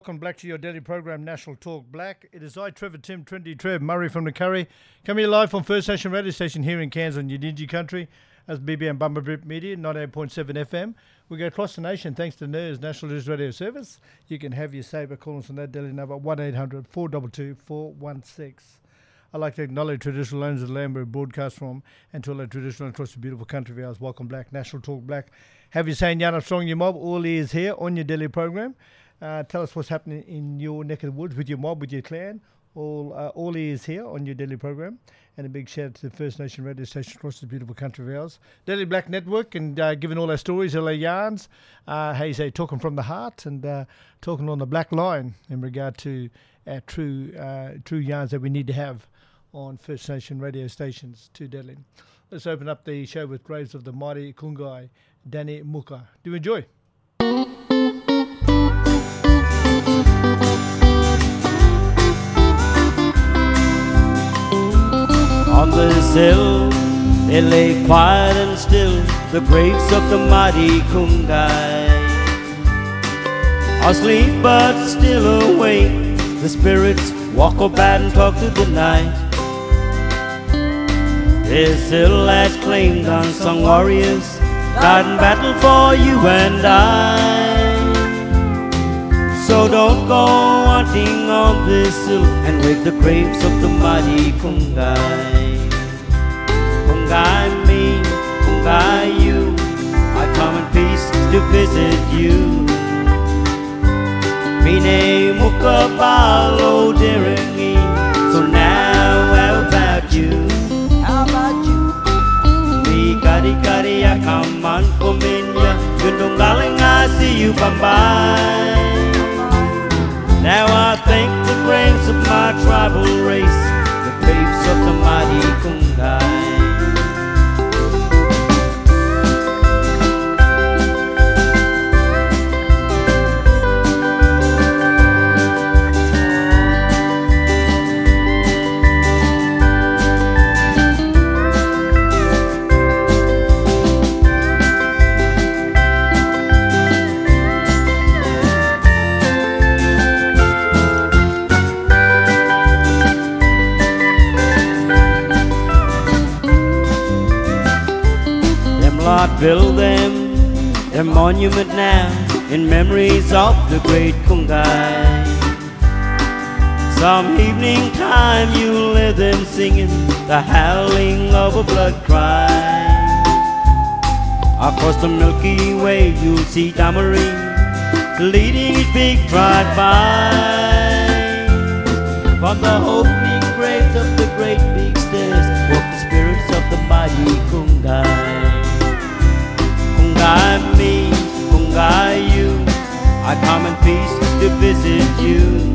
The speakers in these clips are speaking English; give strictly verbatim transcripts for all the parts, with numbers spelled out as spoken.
Welcome back to your daily program, National Talk Black. It is I, Trevor Tim, Trendy Trev, Murray from the Curry, coming live from First Nation Radio Station here in Cairns on Yidinji Country, as B B M Bumblebip Media, ninety-eight point seven F M. We go across the nation thanks to N E R S, National News Radio Service. You can have your saver call us on that daily number, one eight hundred four two two four one six. I'd like to acknowledge traditional owners of the land we broadcast from and to all our traditional across the beautiful country of ours. Welcome back, National Talk Black. Have you saying Yana Strong your mob? All ears here on your daily program. Uh, tell us what's happening in your neck of the woods with your mob, with your clan. All uh, all ears here on your daily program. And a big shout out to the First Nation radio station across the beautiful country of ours. Daily Black Network, and uh, giving all our stories, all our yarns, uh, how you say, talking from the heart, and uh, talking on the black line in regard to our true, uh, true yarns that we need to have on First Nation radio stations to Deadly. Let's open up the show with Graves of the Mighty Kungai, Danny Muka. Do enjoy. On this hill, it lay quiet and still, the graves of the mighty Kungai. Asleep but still awake, the spirits walk about and talk to the night. This hill has claimed unsung warriors, died in battle for you and I. So don't go hunting on this hill and wake the graves of the mighty Kungai. Kungai me, Kungai you, I come in peace to visit you. Mine muka balo diringi, so now how about you? How about you? Mi kari kari ya kaman kominya, gunung galing I see you bye. Now I thank the graves of my tribal race, the graves of the mighty Kungai. Lord, build them, their monument now, in memories of the great Kungai. Some evening time you'll hear them singing the howling of a blood cry. Across the Milky Way you'll see Damarine leading his big tribe by. From the opening graves of the great big stairs walk the spirits of the mighty Kungai. Kungai me, Kungai you, I come in peace to visit you.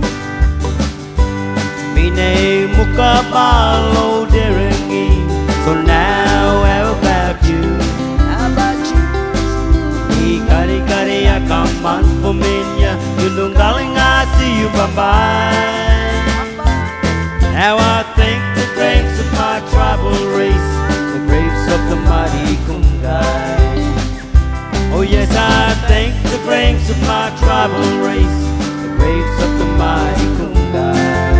Mine muka balo diringi, so now how about you? How about you? Ni kari kari ya kaman puminya, gunung galing I see you bye bye. Now I thank the graves of my tribal race, the graves of the mighty Kungai. Oh yes, I thank the graves of my tribal race, the graves of the mighty Kungai.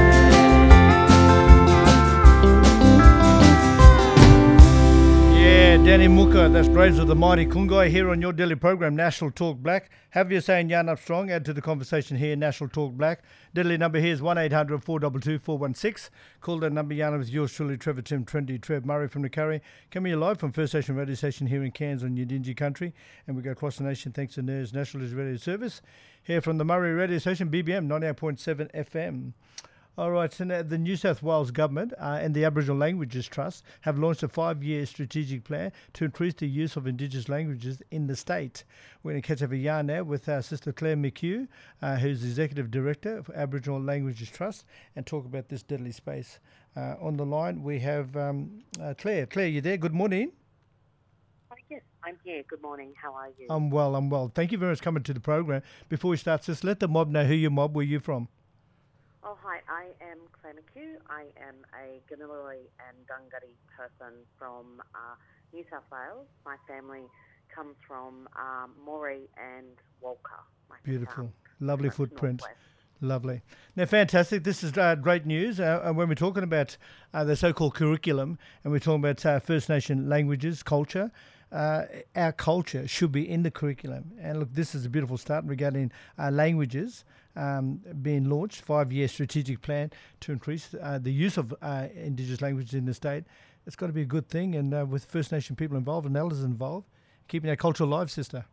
Yeah, Danny Muka, that's Graves of the Mighty Kungai here on your daily program, National Talk Black. Have you saying Yarn Up Strong, add to the conversation here, National Talk Black. Daily number here is one eight hundred four two two four one six. Call that number, Yarn with yours truly, Trevor Tim, Trendy Trev, Murray from the Curry. Coming here live from First Nation Radio Station here in Cairns on Yidinji Country. And we go across the nation thanks to N E R S, National News Radio Service. Here from the Murray Radio Station, B B M, ninety-eight point seven F M. All right, so now the New South Wales Government uh, and the Aboriginal Languages Trust have launched a five-year strategic plan to increase the use of Indigenous languages in the state. We're going to catch up a yarn now with our sister Claire McHugh, uh, who's the Executive Director of Aboriginal Languages Trust, and talk about this deadly space. Uh, on the line, we have um, uh, Claire. Claire, you there? Good morning. Oh, yes, I'm here. Good morning. How are you? I'm well, I'm well. Thank you very much for coming to the program. Before we start, just let the mob know who your mob, where you from. Oh, hi. I am Claire McHugh. I am a Gamilaroi and Dungari person from uh, New South Wales. My family comes from um, Moree and Walker. My Beautiful. town, Lovely much footprint. northwest. Lovely. Now, fantastic. This is uh, great news. Uh, and when we're talking about uh, the so-called curriculum, and we're talking about uh, First Nation languages, culture, uh, our culture should be in the curriculum. And look, this is a beautiful start regarding uh, languages um, being launched, five-year strategic plan to increase uh, the use of uh, Indigenous languages in the state. It's got to be a good thing, and uh, with First Nation people involved and elders involved, keeping our culture alive, sister.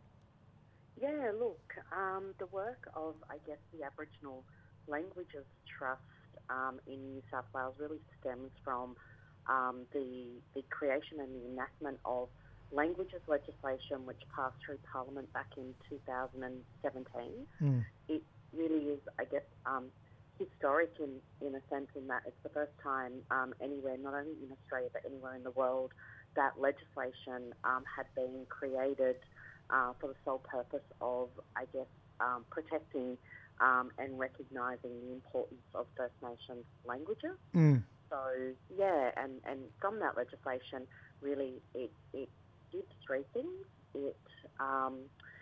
Yeah, look, um, the work of, I guess, the Aboriginal Languages Trust um, in New South Wales really stems from um, the the creation and the enactment of languages legislation, which passed through Parliament back in two thousand seventeen. Mm. It really is, I guess, um, historic in, in a sense in that it's the first time um, anywhere, not only in Australia but anywhere in the world, that legislation um, had been created Uh, for the sole purpose of, I guess, um, protecting um, and recognising the importance of First Nations languages. Mm. So, yeah, and, and from that legislation, really, it, it did three things. It, um,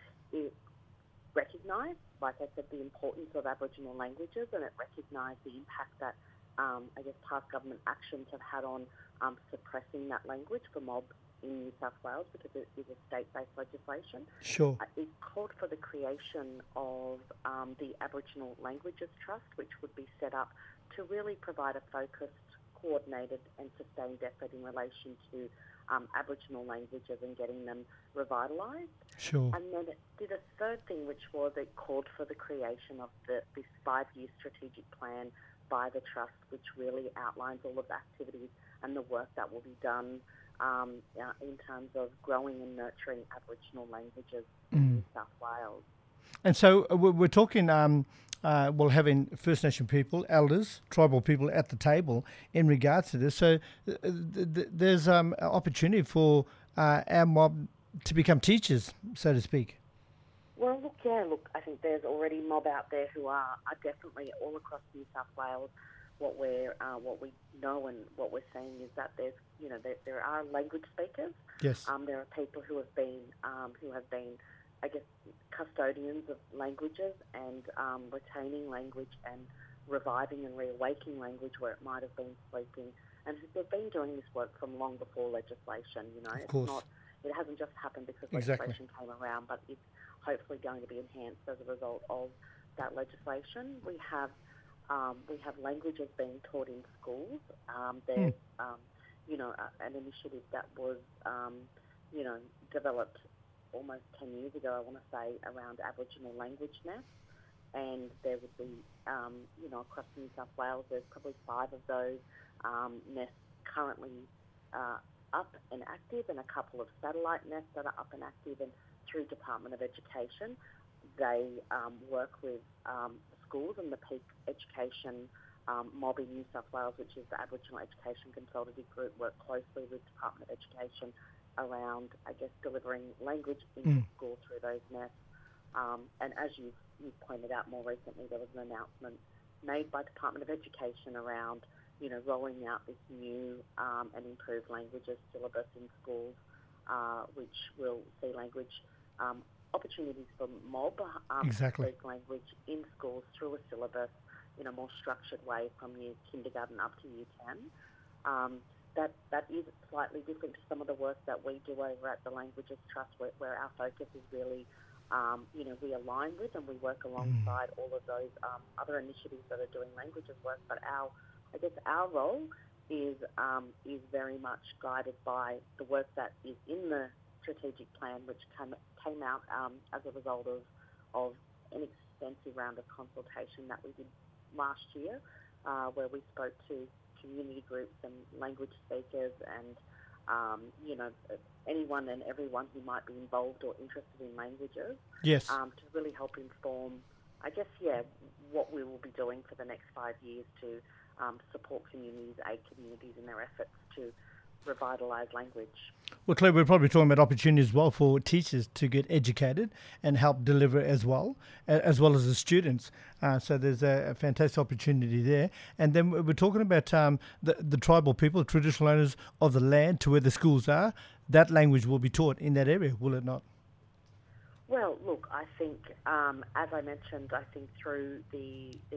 it recognised, like I said, the importance of Aboriginal languages, and it recognised the impact that, um, I guess, past government actions have had on um, suppressing that language for mob in New South Wales, because it is a state-based legislation. Sure. Uh, it called for the creation of um, the Aboriginal Languages Trust, which would be set up to really provide a focused, coordinated and sustained effort in relation to um, Aboriginal languages and getting them revitalised. Sure. And then it did a third thing, which was it called for the creation of the, this five-year strategic plan by the Trust, which really outlines all of the activities and the work that will be done Um, uh, in terms of growing and nurturing Aboriginal languages in Mm. New South Wales. And so uh, we're we're talking, um, uh, well, having First Nation people, elders, tribal people at the table in regards to this. So uh, th- th- there's um, an opportunity for uh, our mob to become teachers, so to speak. Well, look, yeah, look, I think there's already mob out there who are, are definitely all across New South Wales. What we're, uh, what we know and what we're seeing is that there's, you know, there, there are language speakers. Yes. Um, there are people who have been, um, who have been, I guess, custodians of languages and um, retaining language and reviving and reawakening language where it might have been sleeping, and they've been doing this work from long before legislation. You know, Of it's course. not, it hasn't just happened because Exactly. legislation came around, but it's hopefully going to be enhanced as a result of that legislation. We have. Um, we have languages being taught in schools. Um, there's, mm. um, you know, a, an initiative that was, um, you know, developed almost ten years ago, I want to say, around Aboriginal language nests. And there would be, um, you know, across New South Wales, there's probably five of those um, nests currently uh, up and active, and a couple of satellite nests that are up and active. And through Department of Education, they um, work with um, schools, and the Peak Education um, mob in New South Wales, which is the Aboriginal Education Consultative Group, work closely with Department of Education around, I guess, delivering language into Mm. school through those nests. Um, and as you've, you've pointed out more recently, there was an announcement made by Department of Education around, you know, rolling out this new um, and improved languages syllabus in schools, uh, which will see language um, opportunities for mob um, Exactly. to speak language in schools through a syllabus in a more structured way from year kindergarten up to year ten. Um, that that is slightly different to some of the work that we do over at the Languages Trust, where, where our focus is really, um, you know, we align with and we work alongside mm. all of those um, other initiatives that are doing languages work. But our, I guess, our role is um, is very much guided by the work that is in the strategic plan, which came came out um, as a result of of an extensive round of consultation that we did last year, uh, where we spoke to community groups and language speakers and um, you know anyone and everyone who might be involved or interested in languages. Yes. Um, to really help inform, I guess, yeah, what we will be doing for the next five years to um, support communities, aid communities in their efforts to revitalise language. Well, Claire, we're probably talking about opportunities as well for teachers to get educated and help deliver as well, as well as the students. Uh, so there's a, a fantastic opportunity there. And then we're talking about um, the, the tribal people, traditional owners of the land to where the schools are. That language will be taught in that area, will it not? Well, look, I think, um, as I mentioned, I think through the the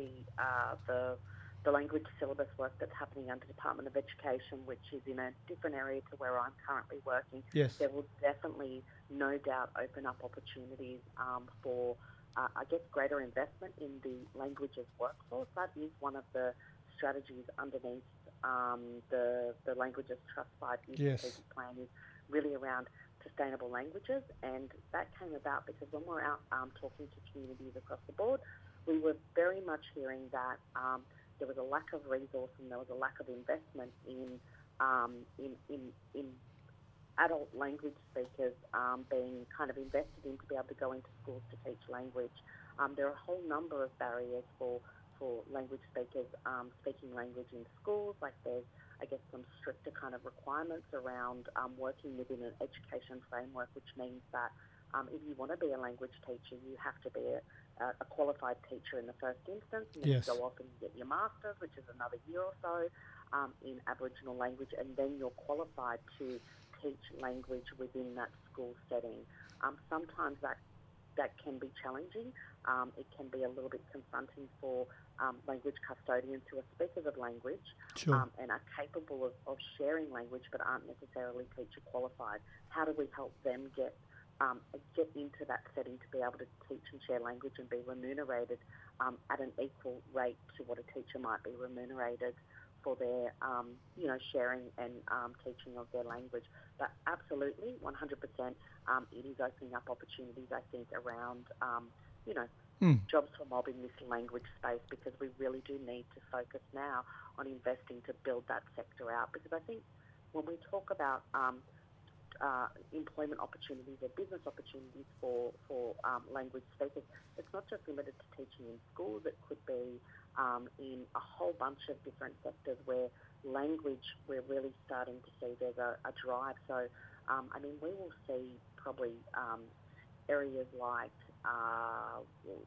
uh, the the language syllabus work that's happening under Department of Education, which is in a different area to where I'm currently working, Yes. there will definitely, no doubt, open up opportunities um, for, uh, I guess, greater investment in the languages workforce. That is one of the strategies underneath um, the the Languages Trust five-year Yes. strategic plan is really around sustainable languages, and that came about because when we're out um, talking to communities across the board, we were very much hearing that um, there was a lack of resource and there was a lack of investment in um, in, in in adult language speakers um, being kind of invested in to be able to go into schools to teach language. Um, there are a whole number of barriers for for language speakers um, speaking language in schools. Like there's, I guess, some stricter kind of requirements around um, working within an education framework, which means that um, if you want to be a language teacher, you have to be a, a qualified teacher in the first instance, and then Yes. you go off and you get your master's, which is another year or so um, in Aboriginal language, and then you're qualified to teach language within that school setting. Um, sometimes that that can be challenging. Um, it can be a little bit confronting for um, language custodians who are speakers of language Sure. um, and are capable of, of sharing language but aren't necessarily teacher qualified. How do we help them get um, get into that setting to be able to teach and share language and be remunerated um, at an equal rate to what a teacher might be remunerated for their, um, you know, sharing and um, teaching of their language? But absolutely, one hundred percent, um, it is opening up opportunities, I think, around, um, you know, Mm. jobs for mob in this language space, because we really do need to focus now on investing to build that sector out. Because I think when we talk about um, uh, employment opportunities or business opportunities for, for um, language speakers, it's not just limited to teaching in schools. It could be um, in a whole bunch of different sectors where language, we're really starting to see there's a, a drive. So, um, I mean, we will see probably um, areas like uh,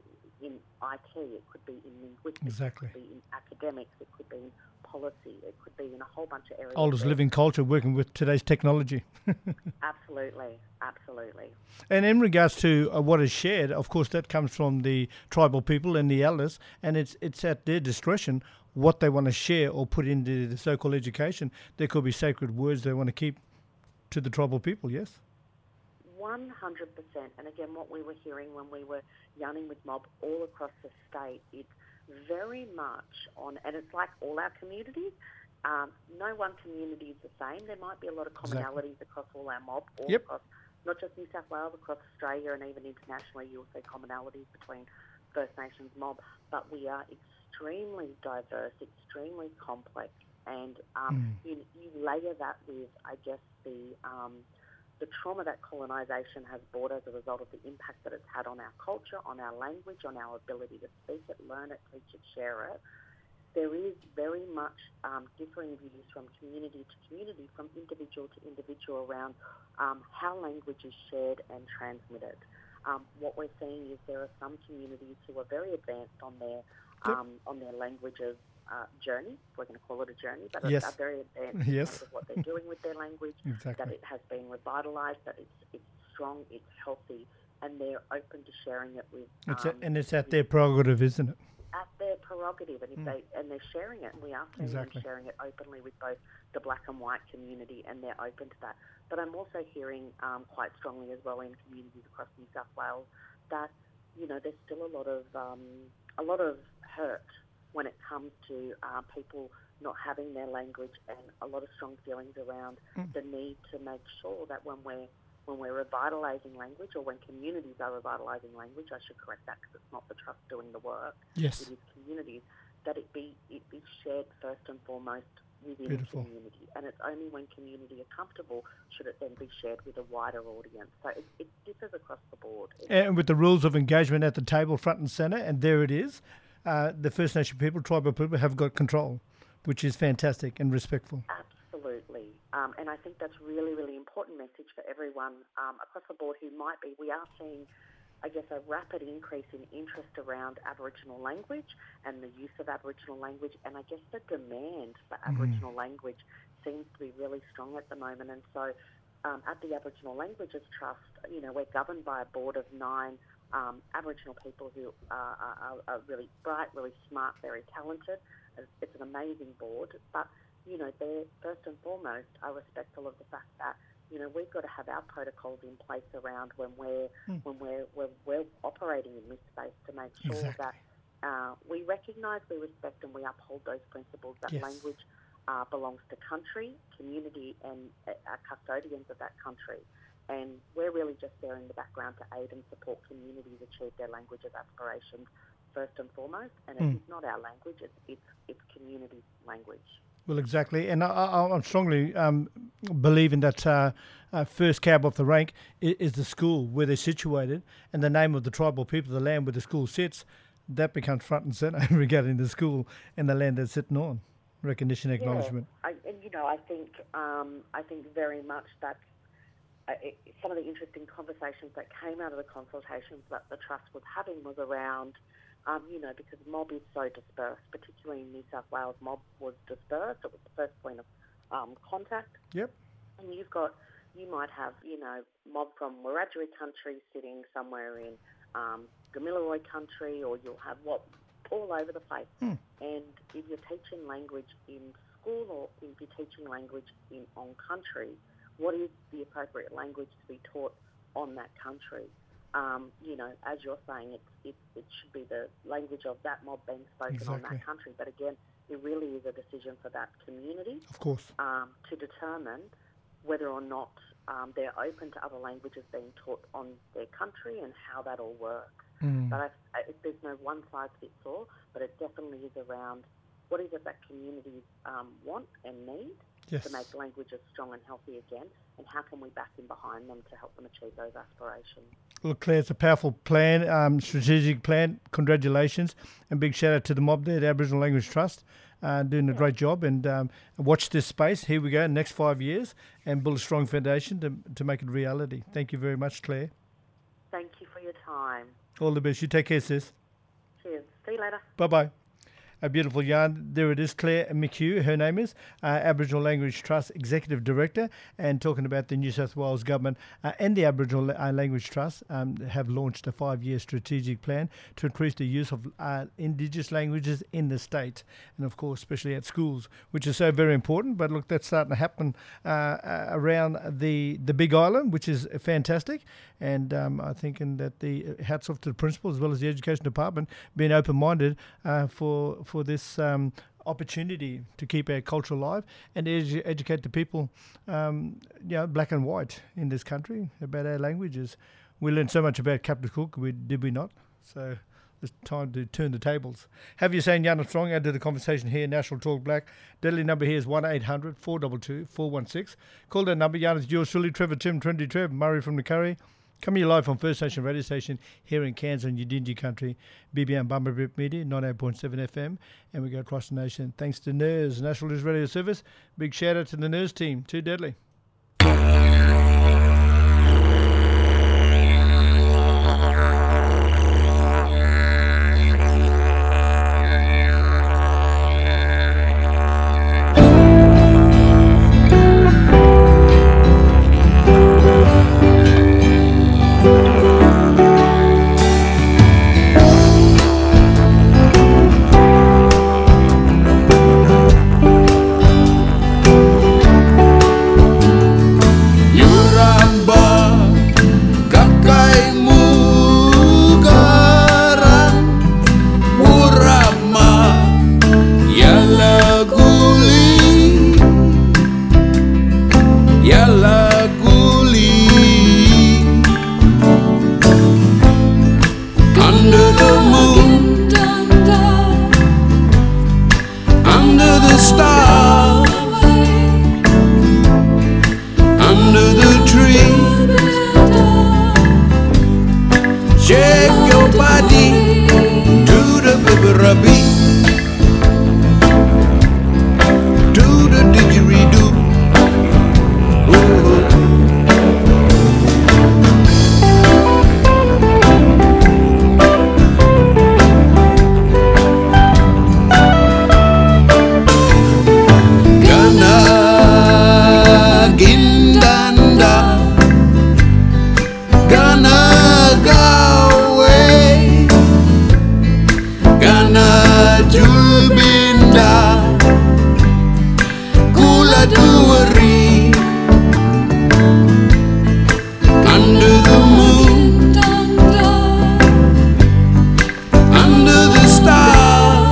in I T, it could be in linguistics, Exactly. it could be in academics, it could be in policy, it could be in a whole bunch of areas. Oldest where- living culture working with today's technology. Absolutely, absolutely. And in regards to uh, what is shared, of course, that comes from the tribal people and the elders, and it's it's at their discretion what they want to share or put into the so-called education. There could be sacred words they want to keep to the tribal people, yes? one hundred percent. And again, what we were hearing when we were yarning with mob all across the state, it's very much on, and it's like all our communities, um, no one community is the same. There might be a lot of Exactly. commonalities across all our mob, all Yep. across not just New South Wales, across Australia, and even internationally you'll see commonalities between First Nations mob, but we are extremely diverse, extremely complex, and um, Mm. you, you layer that with, I guess, the um, the trauma that colonisation has brought as a result of the impact that it's had on our culture, on our language, on our ability to speak it, learn it, teach it, share it. There is very much um, differing views from community to community, from individual to individual around um, how language is shared and transmitted. Um, what we're seeing is there are some communities who are very advanced on their Yep. um, on their languages uh, journey. We're going to call it a journey, but Yes. are very advanced in Yes. terms of what they're doing with their language, that Exactly. it has been revitalised, that it's it's strong, it's healthy, and they're open to sharing it with. It's Um, a, and it's at their prerogative, isn't it? at their prerogative, and if Mm. they and they're sharing it, and we are seeing Exactly. them sharing it openly with both the black and white community, and they're open to that. But I'm also hearing um, quite strongly as well in communities across New South Wales that, you know, there's still a lot of um, a lot of hurt when it comes to uh, people not having their language, and a lot of strong feelings around Mm. the need to make sure that when we're when we're revitalising language, or when communities are revitalising language, I should correct that because it's not the trust doing the work, Yes. it is communities, that it be it be shared first and foremost within Beautiful. community. And it's only when community are comfortable should it then be shared with a wider audience. So it, it differs across the board. It- And with the rules of engagement at the table, front and centre, and there it is. Uh, the First Nation people, tribal people, have got control, which is fantastic and respectful. Absolutely. Um, and I think that's really, really important message for everyone um, across the board who might be. We are seeing, I guess, a rapid increase in interest around Aboriginal language and the use of Aboriginal language. And I guess the demand for Aboriginal language seems to be really strong at the moment. And so um, at the Aboriginal Languages Trust, you know, we're governed by a board of nine um, Aboriginal people who are, are, are really bright, really smart, very talented. It's an amazing board, but, you know, they're first and foremost are respectful of the fact that, you know, we've got to have our protocols in place around when we're mm. when we're, we're we're operating in this space to make sure exactly. that uh, we recognise, we respect, and we uphold those principles. That yes. language uh, belongs to country, community, and uh, custodians of that country. And we're really just there in the background to aid and support communities achieve their languages aspirations first and foremost. And mm. it is not our language; it's it's, it's community language. Well, exactly, and I, I, I strongly um, believe in that uh, uh, first cab off the rank is, is the school where they're situated, and the name of the tribal people, the land where the school sits, that becomes front and centre regarding the school and the land that's sitting on. Recognition, acknowledgement. Yeah, I, and you know, I think um, I think very much that uh, it, some of the interesting conversations that came out of the consultations that the trust was having was around. Um, you know, because mob is so dispersed, particularly in New South Wales, mob was dispersed. It was the first point of um, contact. Yep. And you've got, you might have, you know, mob from Wiradjuri country sitting somewhere in um, Gamilaroi country, or you'll have what all over the place. Hmm. And if you're teaching language in school, or if you're teaching language in on country, what is the appropriate language to be taught on that country? Um, you know, as you're saying, it, it, it should be the language of that mob being spoken exactly. on that country. But again, it really is a decision for that community, of course, um, to determine whether or not um, they're open to other languages being taught on their country and how that all works. Mm. But I, I, there's no one size fits all, but it definitely is around what is it that communities um, want and need yes. to make languages strong and healthy again, and how can we back in behind them to help them achieve those aspirations. Well, Claire, it's a powerful plan, um, strategic plan. Congratulations, and big shout out to the mob there, the Aboriginal Language Trust, uh, doing a yeah. great job. And um, watch this space. Here we go, next five years, and build a strong foundation to to make it reality. Thank you very much, Claire. Thank you for your time. All the best. You take care, sis. Cheers. See you later. Bye bye. A beautiful yarn. There it is, Claire McHugh, her name is, uh, Aboriginal Language Trust Executive Director, and talking about the New South Wales Government uh, and the Aboriginal uh, Language Trust um, have launched a five-year strategic plan to increase the use of uh, Indigenous languages in the state, and of course, especially at schools, which is so very important. But look, that's starting to happen uh, uh, around the, the Big Island, which is fantastic, and um, I think in that the hats off to the principal as well as the Education Department being open-minded uh, for for this um, opportunity to keep our culture alive and edu- educate the people, um, you know, black and white in this country about our languages. We learned so much about Captain Cook, we, did we not? So it's time to turn the tables. Have you saying Jan Strong add to the conversation here, National Talk Black. Deadly number here is one eight hundred four two two four one six. Call that number. Jan, it's yours truly, Trevor Tim, Trendy Trev, Murray from the Curry. Coming live on First Nation Radio Station here in Cairns and Yidinji Country, B B M Bumblebip Media, ninety-eight point seven F M, and we go across the nation. Thanks to N E R S, National News Radio Service. Big shout out to the N E R S team. Too deadly. February, under the moon, under the stars,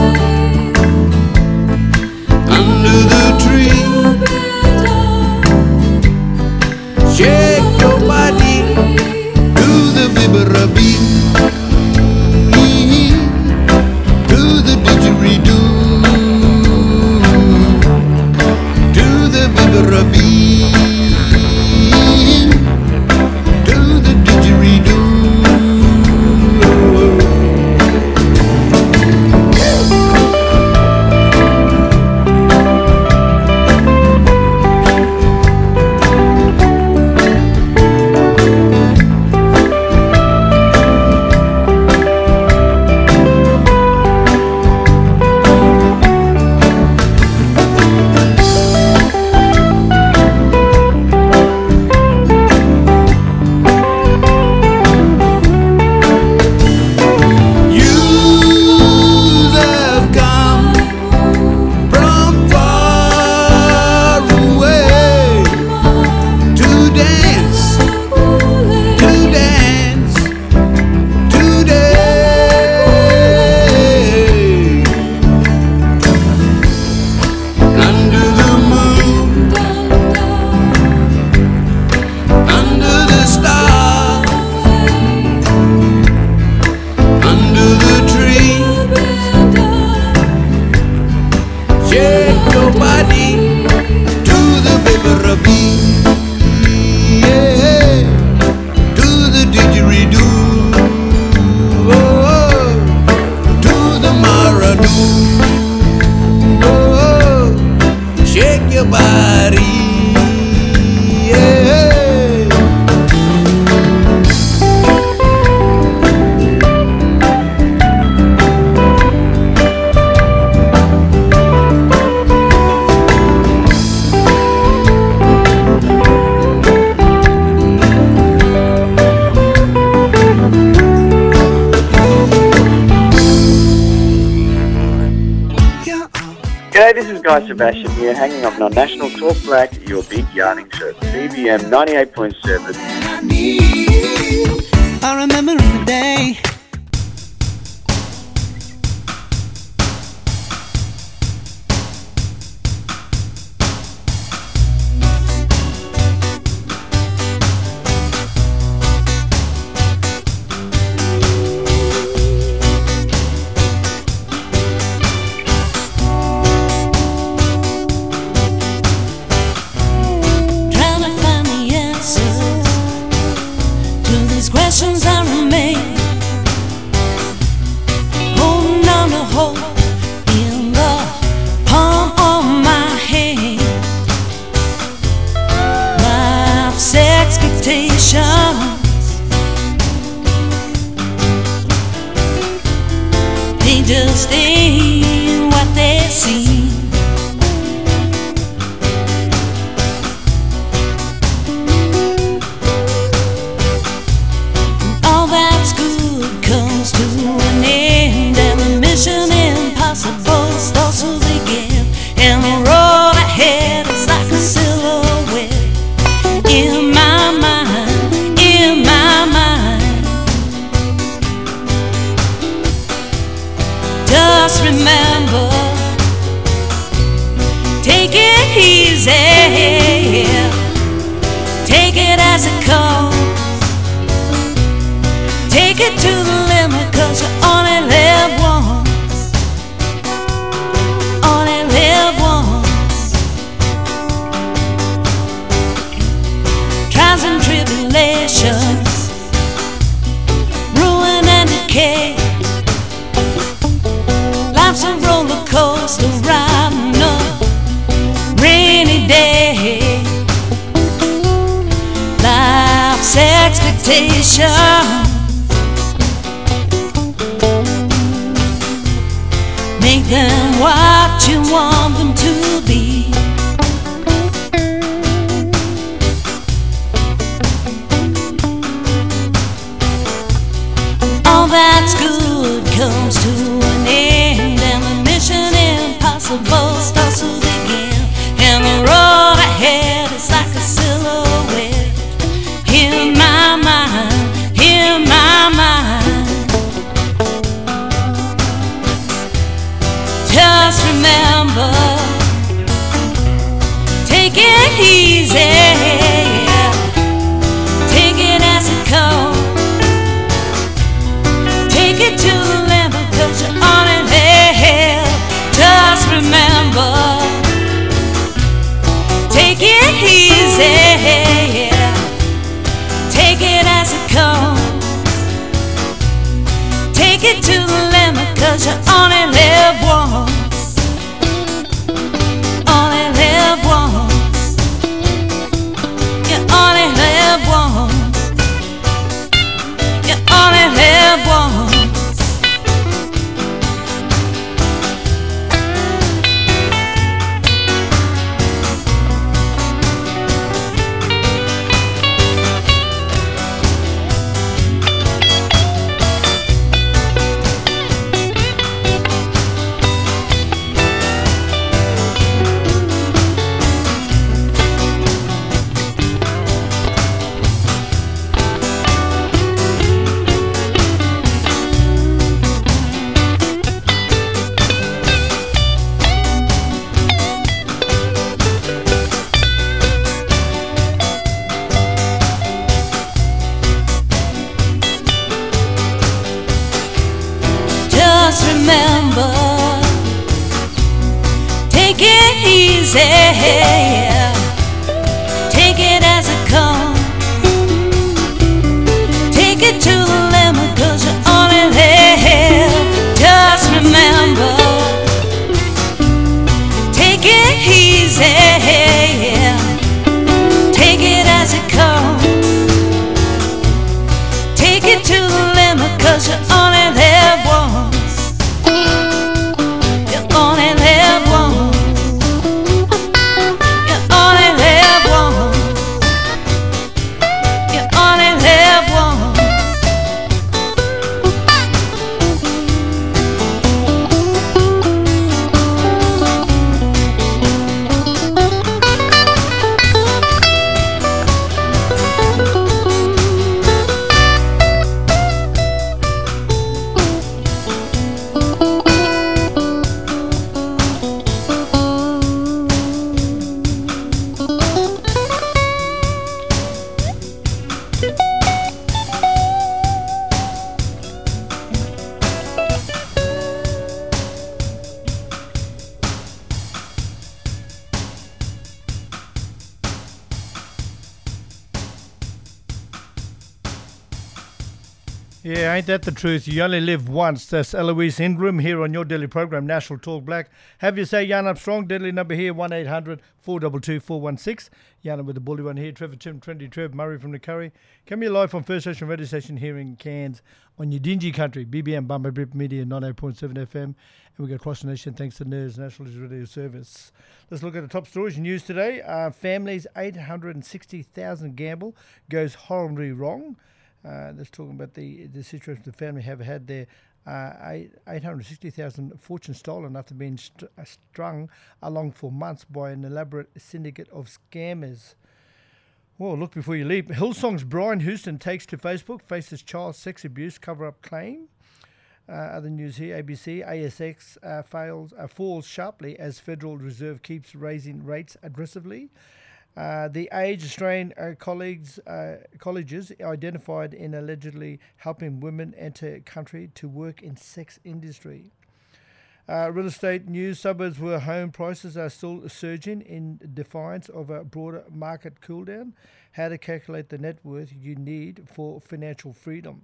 under the tree. Shake your body to the bibberabee, to the didgeridoo, to the bibberabee, to the didgeridoo. Guy Sebastian here, hanging up on National Talk Black, your big yarning show. B B M ninety-eight point seven. I remember in the day. Questions I remain, holding on to hope in the palm of my hand. Life's expectations, they just ain't what they seem. Remember, take it easy, take it as it comes, take it to the limit, cause you only live once, only live once. Trials and tribulations, ruin and decay. Life's a roller coaster riding up rainy day. Life's expectations, make them what you want them to be. All that's good comes to an end, and the mission impossible starts to begin. And the remember. Take it easy, take it as it comes. Take it to the limit, 'cause you're on it, hell. Just remember, take it easy, take it as it comes. Take it to the limit, 'cause you only live once. Only live once. You only live once. You only live once. Just remember, take it easy, take it as it comes. Take it to the limit, 'cause you only live. Just remember, take it easy, take it as it comes. Take it to the limit, 'cause you only live once. Yeah, ain't that the truth? You only live once. That's Eloise Ingram here on your daily program, National Talk Black. Have you say Jan Armstrong, deadly number here, one eight hundred four two two four one six. Jan with the bully one here, Trevor Tim, Trendy Trev, Murray from the Curry. Come here live on First Station Radio Station here in Cairns on your dingy country, B B M Bumba Brip Media, ninety-eight point seven F M. And we go across the nation thanks to N E R S, National Radio Service. Let's look at the top stories news today. Uh, families eight hundred sixty thousand gamble goes horribly wrong. Uh, that's talking about the the situation the family have had their uh, eight hundred sixty thousand fortune stolen after being st- strung along for months by an elaborate syndicate of scammers. Well, look before you leap. Hillsong's Brian Houston takes to Facebook, faces child sex abuse cover-up claim. Uh, other news here, A B C, A S X uh, fails, uh, falls sharply as Federal Reserve keeps raising rates aggressively. Uh, the Age Australian uh, colleagues, uh, colleges identified in allegedly helping women enter country to work in sex industry. Uh, real estate news, suburbs where home prices are still surging in defiance of a broader market cooldown. How to calculate the net worth you need for financial freedom.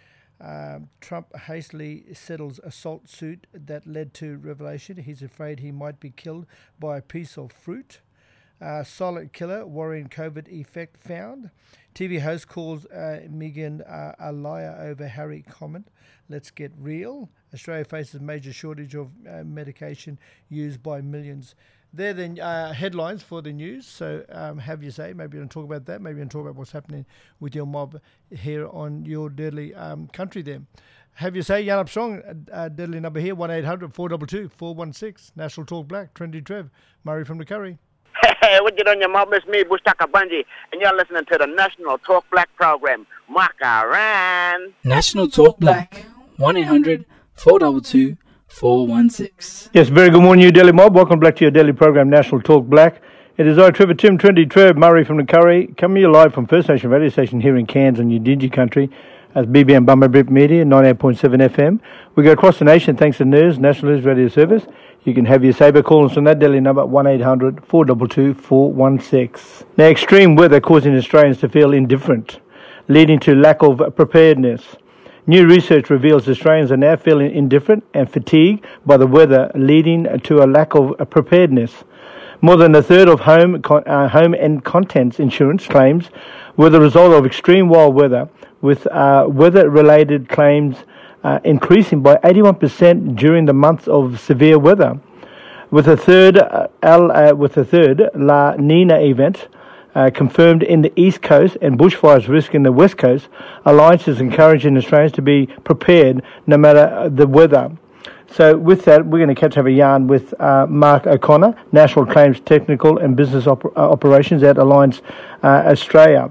Um, Trump hastily settles assault suit that led to revelation. He's afraid he might be killed by a piece of fruit. Uh, silent killer, worrying COVID effect found. T V host calls uh, Meghan uh, a liar over Harry comment. Let's get real. Australia faces major shortage of uh, medication used by millions. They're the uh, headlines for the news. So um, have you say, maybe you want to talk about that. Maybe you want to talk about what's happening with your mob here on your deadly um, country there. Have you say, Jan Armstrong, uh, deadly number here, one eight hundred four two two four one six. National Talk Black, Trendy Trev, Murray from the Curry. Hey, what you doing, your mom? It's me, Bustaka Bunji, and you're listening to the National Talk Black program. Makaran. National Talk Black, one eight hundred four two two four one six. Yes, very good morning, New Delhi mob. Welcome back to your daily program, National Talk Black. It is I, Trevor Tim, Trinity Trev, Murray from the Curry, coming to you live from First Nation radio station here in Cairns on Udingi country as B B M Bumblebee Media, ninety-eight point seven F M. We go across the nation thanks to N E R S, National News Radio Service. You can have your saber call us on that Delhi number, one eight hundred four two two four one six. Now, extreme weather causing Australians to feel indifferent, leading to lack of preparedness. New research reveals Australians are now feeling indifferent and fatigued by the weather, leading to a lack of preparedness. More than a third of home uh, home and contents insurance claims were the result of extreme wild weather, with uh, weather-related claims uh, increasing by eighty-one percent during the months of severe weather. With a third, uh, uh, with a third La Nina event Uh, confirmed in the East Coast and bushfires risk in the West Coast, Alliance is encouraging Australians to be prepared no matter the weather. So with that, we're going to catch up a yarn with uh, Mark O'Connor, National Claims Technical and Business Op- Operations at Alliance uh, Australia.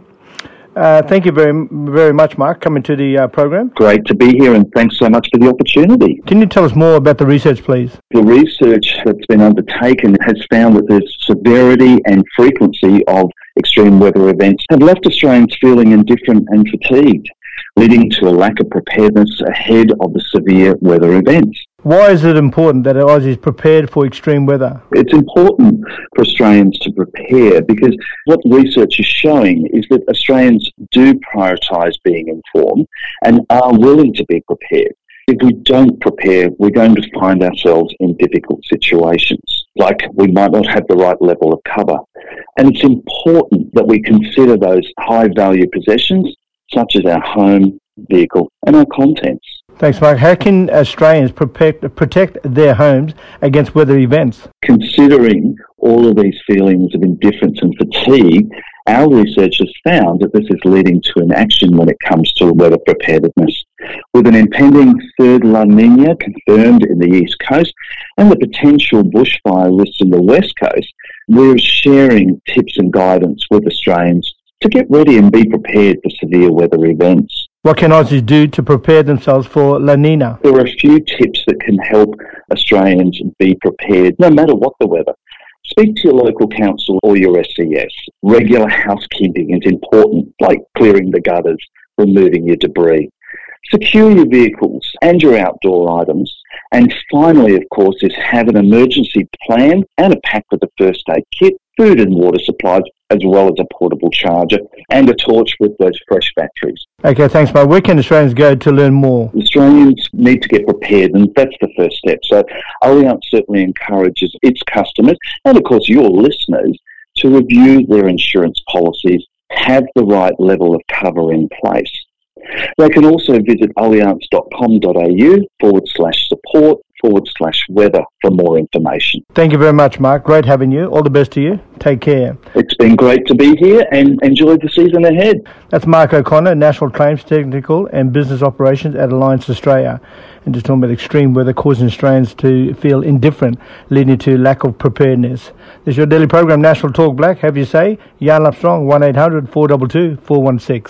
Uh, thank you very very much, Mark, coming to the uh, program. Great to be here, and thanks so much for the opportunity. Can you tell us more about the research, please? The research that's been undertaken has found that the severity and frequency of extreme weather events have left Australians feeling indifferent and fatigued, leading to a lack of preparedness ahead of the severe weather events. Why is it important that Aussies prepared for extreme weather? It's important for Australians to prepare because what research is showing is that Australians do prioritise being informed and are willing to be prepared. If we don't prepare, we're going to find ourselves in difficult situations, like we might not have the right level of cover. And it's important that we consider those high-value possessions, such as our home, vehicle, and our contents. Thanks, Mark. How can Australians protect, protect their homes against weather events? Considering all of these feelings of indifference and fatigue, our research has found that this is leading to inaction when it comes to weather preparedness. With an impending third La Nina confirmed in the East Coast and the potential bushfire risks in the West Coast, we're sharing tips and guidance with Australians to get ready and be prepared for severe weather events. What can Aussies do to prepare themselves for La Nina? There are a few tips that can help Australians be prepared no matter what the weather. Speak to your local council or your S C S. Regular housekeeping is important, like clearing the gutters, removing your debris. Secure your vehicles and your outdoor items. And finally, of course, is have an emergency plan and a pack with a first aid kit, food and water supplies, as well as a portable charger and a torch with those fresh batteries. Okay, thanks, Mark. Where can Australians go to learn more? Australians need to get prepared, and that's the first step. So Allianz certainly encourages its customers, and of course your listeners, to review their insurance policies, have the right level of cover in place. They can also visit allianz.com.au forward slash support forward slash weather for more information. Thank you very much, Mark. Great having you. All the best to you. Take care. It's been great to be here and enjoy the season ahead. That's Mark O'Connor, National Claims Technical and Business Operations at Alliance Australia. And just talking about extreme weather causing Australians to feel indifferent, leading to lack of preparedness. This is your daily program, National Talk Black. Have you say, Yarn Up Strong, one eight hundred four two two four one six.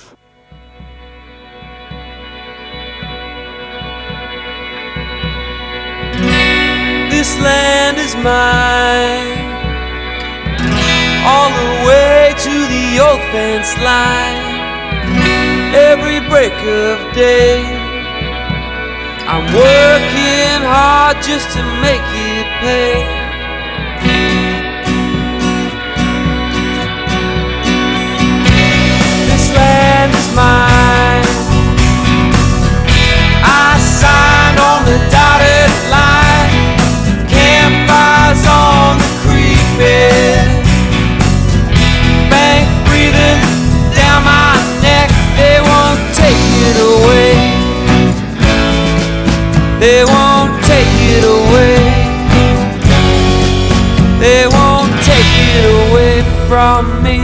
This land is mine, all the way to the old fence line. Every break of day, I'm working hard just to make it pay. This land is mine, I signed on the dotted line. Campfires on the creek bed, bank breathing down my neck. They won't take it away, they won't take it away, they won't take it away from me.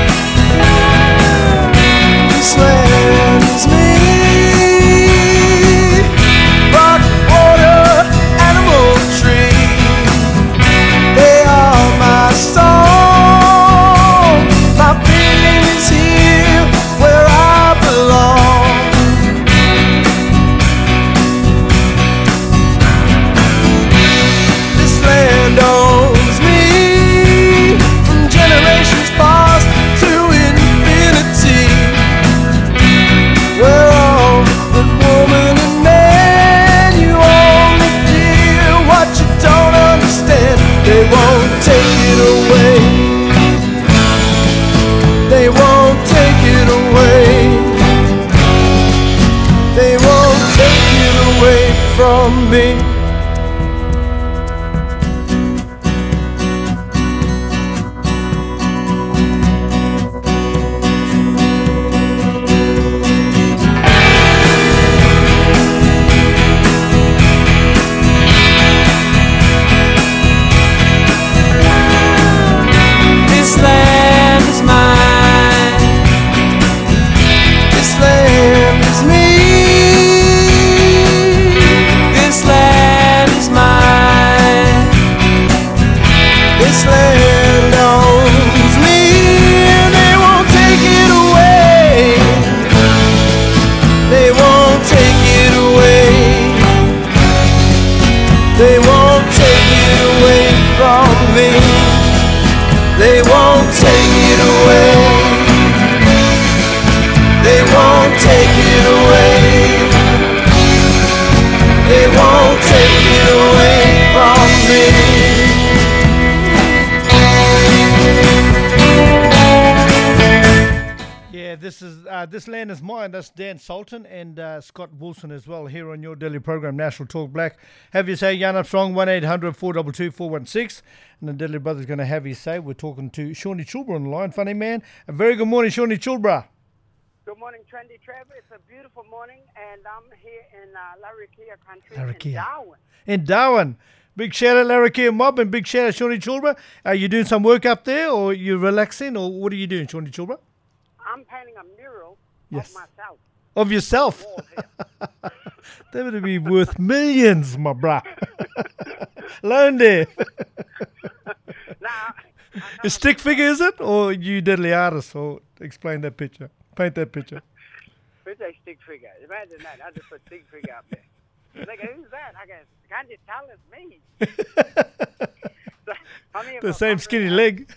This land is me. take it away. They won't take it away. They won't take it away from me. This land is mine. This land is me. This land is mine. This land owns me, and they won't take it away. They won't take it away. They won't take it away from me. They won't take it away. They won't take it away. They won't take it away from me. Yeah, this is uh, This Land Is Mine. That's Dan Sultan and uh, Scott Wilson as well here on your daily program, National Talk Black. Have you say, Jan Armstrong, one eight hundred four two two four one six. And the Deadly Brother's going to have his say. We're talking to Shawnee Chulbra on the line. Funny man. A very good morning, Shawnee Chulbra. Good morning, Trendy Trevor. It's a beautiful morning, and I'm here in uh, Larrakia country Larrakia. in Darwin. In Darwin. Big shout out Larrakia Mob and big shout out Shawnee Chulbra. Are you doing some work up there, or you relaxing, or what are you doing, Shawnee Chulbra? I'm painting a mural Yes. of myself. Of yourself? That would be worth millions, my bruh. Loan there. Now, A stick figure, is it? Or you deadly artist? Or explain that picture. Paint that picture. who's a stick figure? Imagine that. I just put stick figure up there. They go, who's that? I go, can't you tell it's me? So, I mean, The same skinny leg.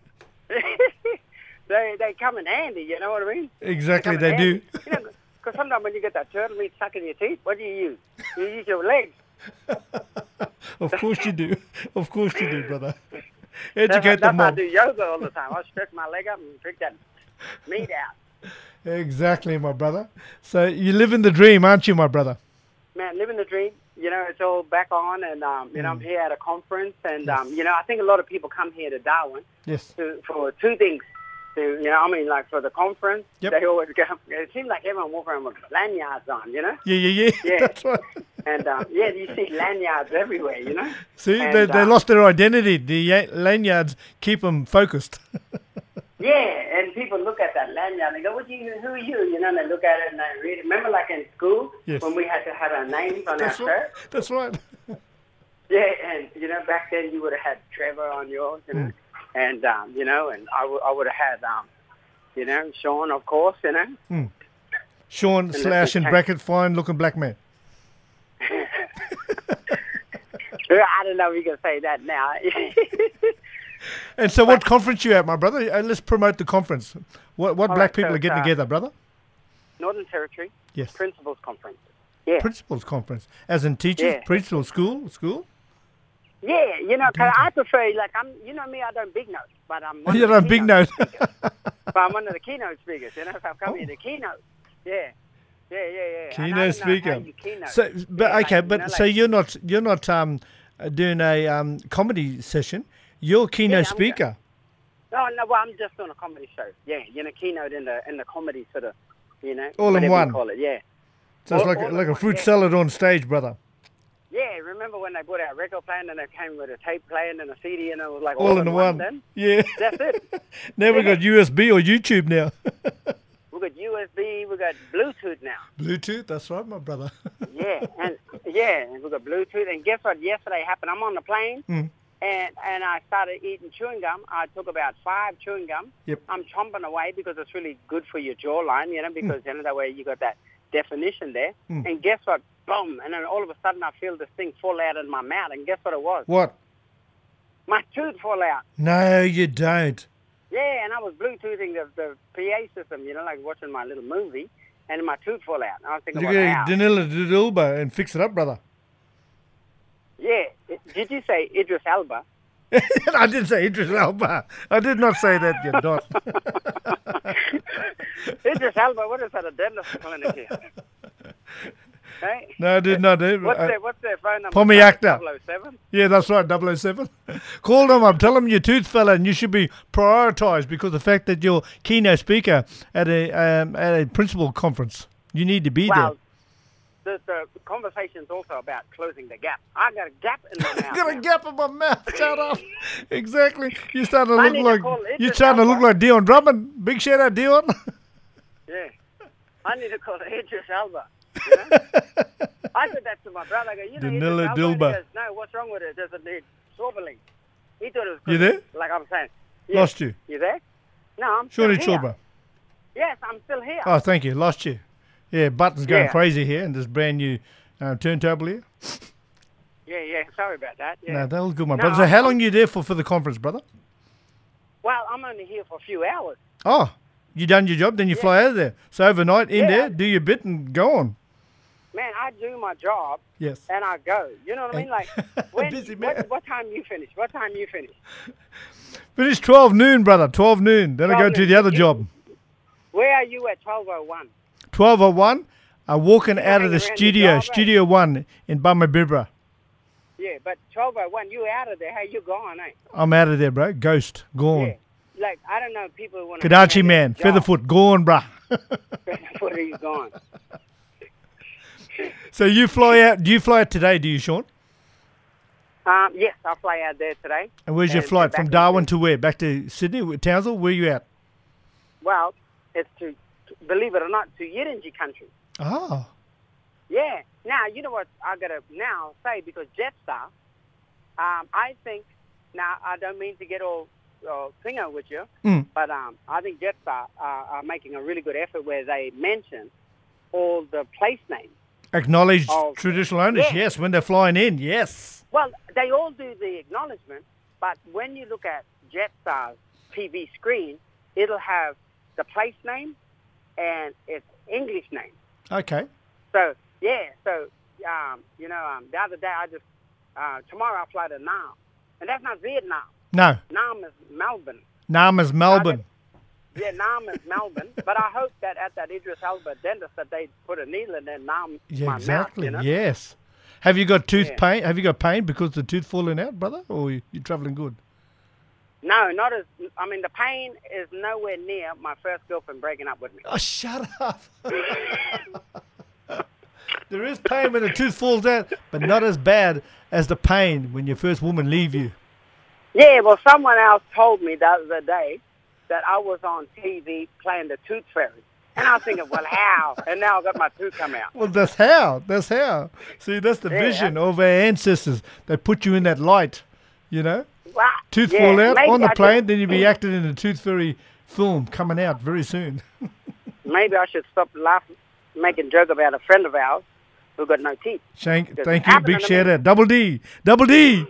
they they come in handy, you know what I mean? Exactly, they they come in do. handy. You know, because sometimes when you get that turtle meat stuck in your teeth, what do you use? You use your legs. Of course you do. Of course you do, brother. That's, Educate that's the why I mob. do yoga all the time. I stretch my leg up and pick that meat out. Exactly, my brother. So you live in the dream, aren't you, my brother? Man, living the dream. You know, it's all back on, and um, you know, Mm. I'm here at a conference, and Yes. um, you know, I think a lot of people come here to Darwin Yes. to, for two things. To, you know, I mean, like for the conference, Yep. they always go. It seems like everyone walks around with lanyards on, you know. Yeah, yeah, yeah. Yeah. That's right. And um, yeah, you see lanyards everywhere, you know. See, And, they, they um, lost their identity. The ya- lanyards keep them focused. Yeah, and people look at that lanyard and they go, "What you? Who are you?" You know, and they look at it and they read it. Remember, like in school, Yes. when we had to have our names on That's our right. shirt. That's right. Yeah, and you know, back then you would have had Trevor on yours, you know, Mm. and um, you know, and I, w- I would have had, um, you know, Sean, of course, you know. Mm. Sean this slash is in Hank. bracket fine looking black man. I don't know if you can say that now. And so, what conference you at, my brother? Uh, let's promote the conference. What what All black right, people so are getting it's, uh, together, brother? Northern Territory Yes. Principals Conference. Yeah, Principals conference, as in teachers, Yeah. principal, school, school. yeah, you know, 'cause I prefer like I'm, you know me, I don't big notes, but I'm. One You're of the on big keynote note. speakers. But I'm one of the keynote speakers, you know. So I've come Oh. here to keynote. Yeah, yeah, yeah, yeah. And I Keynote don't know how speaker. you keynote. So, but Yeah, okay, like, you but know, so like- you're not you're not um uh, doing a um comedy session. You're keynote Yeah, I'm speaker. No, no, well, I'm just doing a comedy show. Yeah, you know, keynote in the in the comedy sort of, you know, All in whatever you one. call it. Yeah, So it's all- like all in like a one, fruit yeah. salad on stage, brother. yeah. Remember when they bought our record player and they came with a tape player and a C D and it was like All, all, in in one. Then Yeah. that's it. Now we Yeah. got U S B or YouTube now. We got U S B, we got Bluetooth now. Bluetooth. That's right, my brother. Yeah, and yeah, and we got Bluetooth. And guess what? Yesterday happened. I'm on the plane. Mm. And and I started eating chewing gum. I took about five chewing gum. Yep. I'm chomping away because it's really good for your jawline, you know, because you know that way you got that definition there. Mm. And guess what? Boom! And then all of a sudden I feel this thing fall out of my mouth. And guess what it was? What? My tooth fall out. No, you don't. Yeah, and I was Bluetoothing the, the P A system, you know, like watching my little movie, and my tooth fall out. And I was thinking, You well, got how? Danilo Dudulba and fix it up, brother. Yeah. Did you say Idris Elba? I didn't say Idris Elba. I did not say that, you dot. Idris Elba, what is that, a dentist clinic here? Hey? No, I did not. What's, uh, their, what's their phone number? Pommy Actor. double oh seven? Yeah, that's right, double oh seven. Call them up, tell them you're tooth fella and you should be prioritised because of the fact that you're keynote speaker at a um, at a principal conference. You need to be Well, the, the conversation's also about closing the gap. I got a gap in my there. mouth. Got a now. gap in my mouth. Shut up. Exactly. You're starting to I look need to like call Idris you're starting to look Elba. like Dion Drummond. Big shout out, Dion. Yeah. I need to call Idris Elba. You know? I said that to my brother. I go, you know, Danilo Idris Elba. And he Dilba. goes, no, what's wrong with it? Does it need swabbling? He thought it was You good. there? Like I'm saying. Yeah. Lost you. You there? No, I'm Shawnee still here. Chilba. Yes, I'm still here. Oh, thank you. Lost you. Yeah, Button's going Yeah. crazy here and this brand new uh, turntable here. Yeah, yeah. Sorry about that. Yeah. No, that was good, my No, brother. So I'm- how long you there for for the conference, brother? Well, I'm only here for a few hours. Oh, you done your job, then you fly out of there. So overnight in Yeah. there, do your bit and go on. Man, I do my job Yes. and I go. You know what I mean? Like, when, Busy man. what, what time you finish? What time you finish? Finish twelve noon, brother. twelve noon. Then I go twelve to noon. the other You- job. Where are you at twelve oh one? twelve oh one. I'm walking out of the hanging around your studio, job, eh? Studio One in Bama Bibra. Yeah, but twelve oh one, you out of there. How you gone, eh? I'm out of there, bro. Ghost, gone. Yeah. Like, I don't know, people want to... Kadachi man, Featherfoot, gone, bruh. Featherfoot, he's gone. So you fly out, do you fly out today, do you, Sean? Um, yes, I'll fly out there today. And where's your And flight? back From in- Darwin to where? Back to Sydney, Townsville? Where you at? Well, it's to, believe it or not, to Yirinji country. Oh. Yeah. Now, you know what I got to now say, because Jetstar, um, I think, now, I don't mean to get all uh, finger with you, Mm. but um, I think Jetstar uh, are making a really good effort where they mention all the place names. Acknowledged Oh, traditional owners, yeah. yes, when they're flying in, yes. Well, they all do the acknowledgement, but when you look at Jetstar's T V screen, it'll have the place name and its English name. Okay. So, yeah, so, um, you know, um, the other day I just, uh, tomorrow I fly to Nam. And that's not Vietnam. No, Nam is Melbourne. Nam is Melbourne. Yeah, Nam is Melbourne. But I hope that at that Idris Elba dentist that they put a needle in their Nam, Yeah, my exactly, mouth, you know? yes. Have you got tooth Yeah. pain? Have you got pain because the tooth falling out, brother? Or you, you travelling good? No, not as, I mean, the pain is nowhere near my first girlfriend breaking up with me. Oh, shut up. There is pain when the tooth falls out, but not as bad as the pain when your first woman leave you. Yeah, well, someone else told me the other day that I was on T V playing the Tooth Fairy. And I was thinking, well, how? And now I got my tooth come out. Well, that's how. That's how. See, that's the Yeah, vision of our ancestors. They put you in that light, you know? Well, Tooth yeah, fall out maybe on the I plane, should- then you'll be acting in a Tooth Fairy film coming out very soon. Maybe I should stop laughing, making joke about a friend of ours who got no teeth. Shank, Because thank it you. happened Big to shout me. out. Double D. Double D.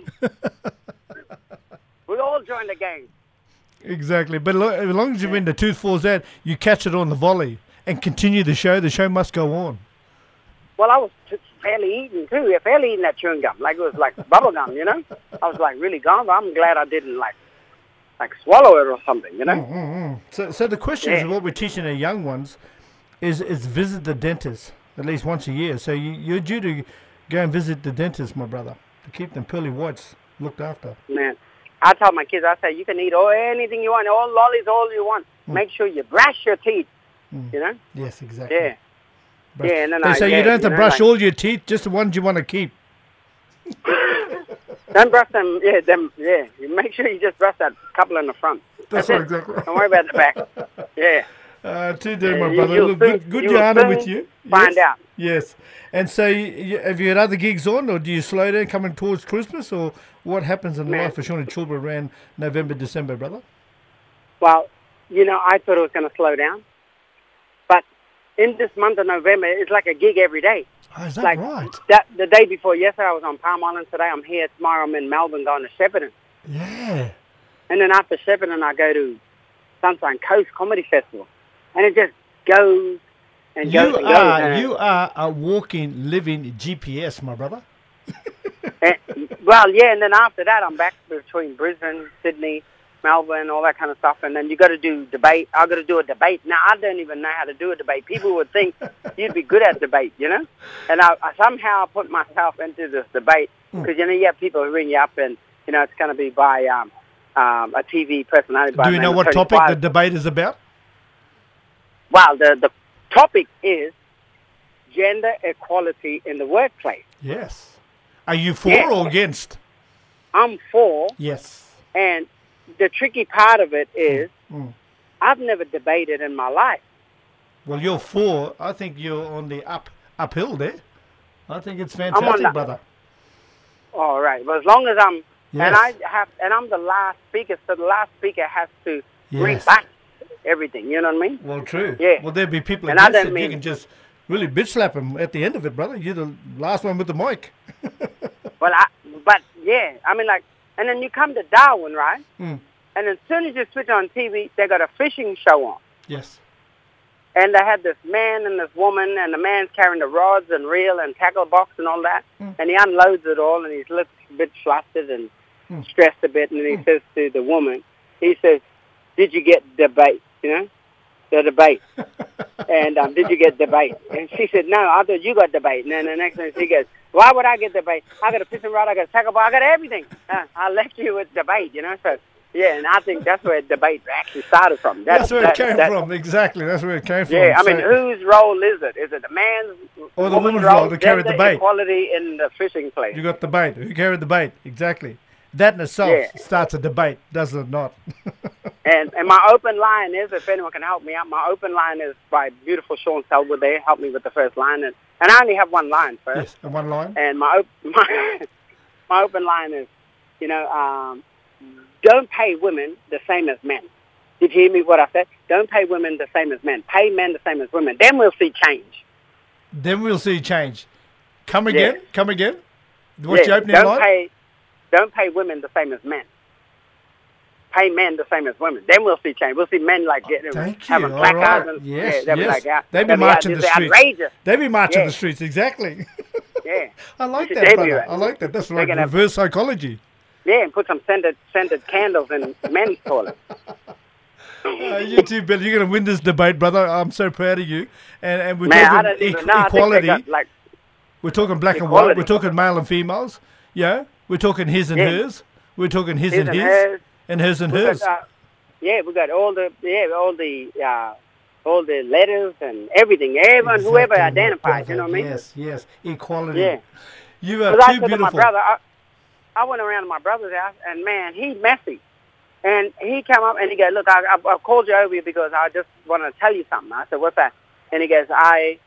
We all joined the gang. Exactly. But lo- as long as you when the tooth falls out, you catch it on the volley and continue the show. The show must go on. Well, I was t- fairly eating too. Yeah, fairly eating that chewing gum. Like it was like bubble gum, you know? I was like really gone, but I'm glad I didn't like like swallow it or something, you know? Mm-hmm. So, so the question is, what we're teaching our young ones is is visit the dentist at least once a year. So you, you're due to go and visit the dentist, my brother, to keep them pearly whites looked after. Man, I tell my kids, I say, you can eat all anything you want, all lollies, all you want. Mm. Make sure you brush your teeth, you know? Yes, exactly. Yeah. Brush. Yeah, and then They I, say yeah, you don't have to know, brush like- all your teeth, just the ones you want to keep. Don't brush them, yeah, them, yeah. You make sure you just brush that couple in the front. That's it. right, exactly. Don't worry about the back. Yeah. Uh, too dear, my You- brother. you'll Look, good, soon- good you'll yarning with soon you. find yes. out. Yes. And so, you, you, have you had other gigs on, or do you slow down coming towards Christmas, or what happens in Man. life for Shawnee Chilba around November, December, brother? Well, you know, I thought it was going to slow down. But in this month of November, it's like a gig every day. Oh, is that like right? That, the day before yesterday, I was on Palm Island. Today, I'm here. Tomorrow, I'm in Melbourne going to Shepparton. Yeah. And then after Shepparton, I go to Sunshine Coast Comedy Festival. And it just goes and goes You and goes. are, and you are a walking, living G P S, my brother. And, well, yeah, and then after that, I'm back between Brisbane, Sydney, Melbourne, all that kind of stuff, and then you got to do debate. I got to do a debate. Now I don't even know how to do a debate. People would think you'd be good at debate, you know. And I, I somehow put myself into this debate because you know you have people who ring you up, and you know it's going to be by um, um, a T V personality. By Do you know what topic the debate is about? Well, the the topic is gender equality in the workplace. Yes. Are you for Yes. or against? I'm for, Yes. and the tricky part of it is Mm. I've never debated in my life. Well, you're for. I think you're on the up uphill there. I think it's on fantastic, the- brother. All right, but as long as I'm, Yes. and I have, and I'm the last speaker, so the last speaker has to Yes. rebut everything. You know what I mean? Well, true. Yeah. Well, there'll be people And I against don't it. You mean- can just really bitch slap them at the end of it, brother. You're the last one with the mic. Well, I, but yeah, I mean, like, and then you come to Darwin, right? Mm. And as soon as you switch on T V, they got a fishing show on. Yes. And they had this man and this woman, and the man's carrying the rods and reel and tackle box and all that. Mm. And he unloads it all, and he's looks a bit flustered and Mm. stressed a bit. And then he says to the woman, he says, "Did you get debate? You know, the debate." and um, did you get debate? And she said, "No, I thought you got debate." And then the next thing she goes, "Why would I get debate? I got a fishing rod, I got a tackle box, I got everything. Uh, I left you with debate, you know." So yeah, and I think that's where debate actually started from. That, That's where that, it came that, from. Exactly. That's where it came from. Yeah, I mean, So- whose role is it? Is it the man's Or the woman's woman's role to carry the gender bait. equality in the fishing place. You got the bait. Who carried the bait? Exactly. That in itself Yeah. starts a debate, does it not? And and my open line is, if anyone can help me out, my open line is by beautiful Sean Selwood there. Help me with the first line. And, and I only have one line first. Yes, and one line. And my, op- my, my open line is, you know, um, don't pay women the same as men. Did you hear me what I said? Don't pay women the same as men. Pay men the same as women. Then we'll see change. Then we'll see change. Come again? Yeah. Come again? What's Yeah, your opening don't line? Pay, don't pay women the same as men. Pay men the same as women. Then we'll see change. We'll see men like getting Thank having you. All placards right. and Yes, yeah, they'll be yes. like, ah, They be they'll marching out, the this is streets. outrageous. They be marching Yeah. the streets, exactly. Yeah. I like They that, be brother. right. I like that. That's They're like gonna have- reverse psychology. Yeah, and put some scented scented candles in men's toilets. Uh, you too, Bill. You're going to win this debate, brother. I'm so proud of you. And and we're Man, I talking don't e- even know. I think they equality. got, like, We're talking black and white. equality. We're talking male and females. Yeah. We're talking his and Yeah. hers. We're talking his, His and and his. hers. And hers and we hers. got, uh, yeah, we got all the yeah, all the uh, all the letters and everything. Everyone, whoever Exactly, my identifies, you know brother. what I mean? Yes, yes. Equality. Yeah. You are Because I too said to beautiful. my brother, I, I went around to my brother's house, and man, he's messy. And he came up and he goes, "Look, I, I, I called you over here because I just want to tell you something." I said, "What's that?" And he goes, "I,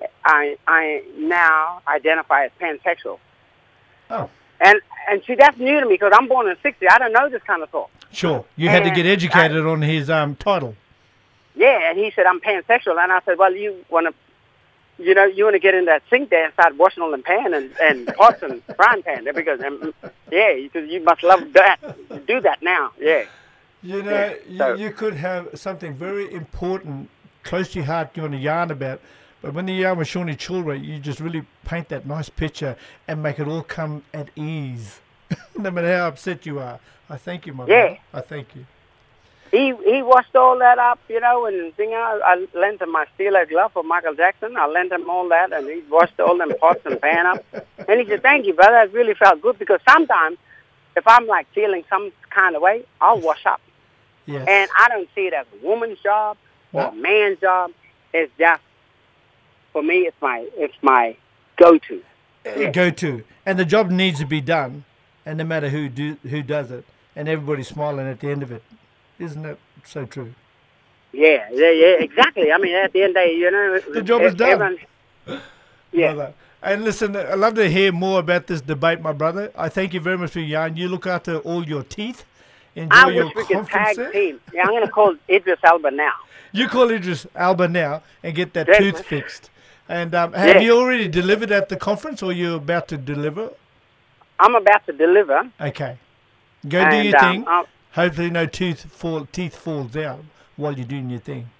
I, I now identify as pansexual." Oh. And and see, that's new to me because I'm born in sixty. I don't know this kind of talk. Sure. You had to And get educated on his um, title. Yeah, and he said, "I'm pansexual," and I said, "Well, you want to." You know, you want to get in that sink there and start washing all them pan and, and pots and frying pan there because, um, yeah, because you must love that. Do that now, yeah. You know, Yeah, you, so- you could have something very important close to your heart you want to yarn about, but when you yarn with Shawnee Chulra, you just really paint that nice picture and make it all come at ease, no matter how upset you are. I thank you, my Yeah. brother. I thank you. He he washed all that up, you know, and thing. I, I lent him my Steelers glove for Michael Jackson. I lent him all that, and he washed all them pots and pan up. And he said, "Thank you, brother. It really felt good because sometimes, if I'm like feeling some kind of way, I'll wash up. Yes. And I don't see it as a woman's job or No. a man's job. It's just for me. It's my it's my go-to. Uh, Go to, and the job needs to be done, and no matter who do who does it, and everybody's smiling at the end of it. Isn't that so true? Yeah, yeah, yeah, exactly. I mean, at the end of the day, you know, The job is done. everyone- Yeah. Brother. And listen, I'd love to hear more about this debate, my brother. I thank you very much for your yarn. You look after all your teeth. Enjoy I your wish we could conference tag there. team. Yeah, I'm going to call Idris Elba now. You call Idris Alba now and get that Yes. tooth fixed. And um, have Yeah. you already delivered at the conference, or you're about to deliver? I'm about to deliver. Okay, go do And, your um, thing. I'll- Hopefully, no tooth fall teeth falls out while you're doing your thing.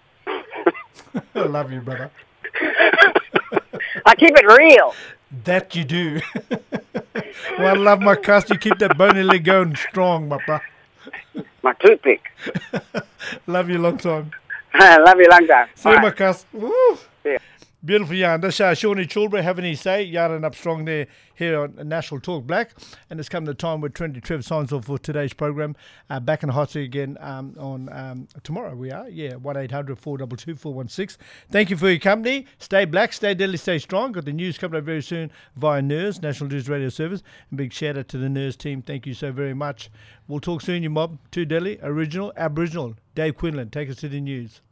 I love you, brother. I keep it real. That you do. One love, my cuss. You keep that bony leg going strong, my bro. My toothpick. Love you long time. Love you long time. See you, my cuss. Woo. Yeah. Beautiful yarn. This uh, Shawnee Chulbury having his say, yarning up strong there here on National Talk Black. And it's come to the time where Trinity Trev signs off for today's program. Uh, back in the hot seat again um, on um, tomorrow we are. Yeah, one eight hundred four two two four one six. Thank you for your company. Stay black, stay deadly, stay strong. Got the news coming up very soon via N E R S, National News Radio Service. And big shout out to the N E R S team. Thank you so very much. We'll talk soon, you mob. Too Deadly, original, Aboriginal. Dave Quinlan, take us to the news.